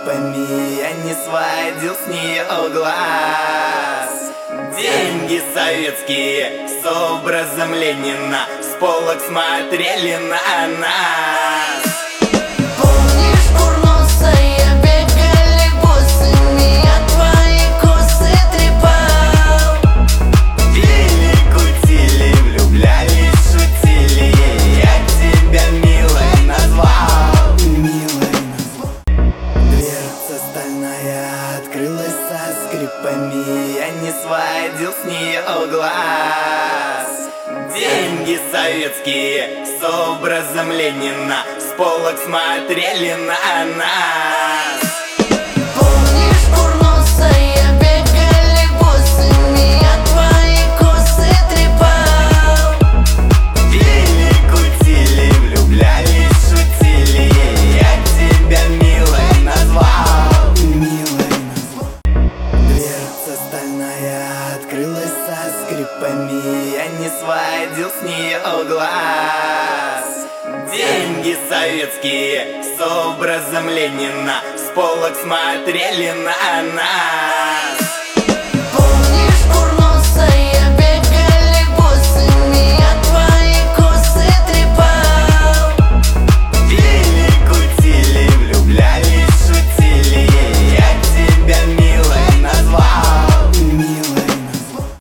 скрипами, я не сводил с нее глаз. Деньги советские с образом Ленина с полок смотрели на нас. Помнишь, курносая, бегали босыми, я твои косы трепал. Пили, кутили, влюблялись, шутили, я тебя милой назвал. Дверца стальная открылась со скрипами, я не сводил с нее глаз. Деньги советские с образом Ленина с полок смотрели на нас. Помнишь, курносая, бегали босыми, я твои косы трепал. Пили, кутили, влюблялись, шутили, я тебя милой назвал. Дверца стальная открылась со скрипами, я не сводил с нее глаз. Деньги советские с образом Ленина с полок смотрели на нас.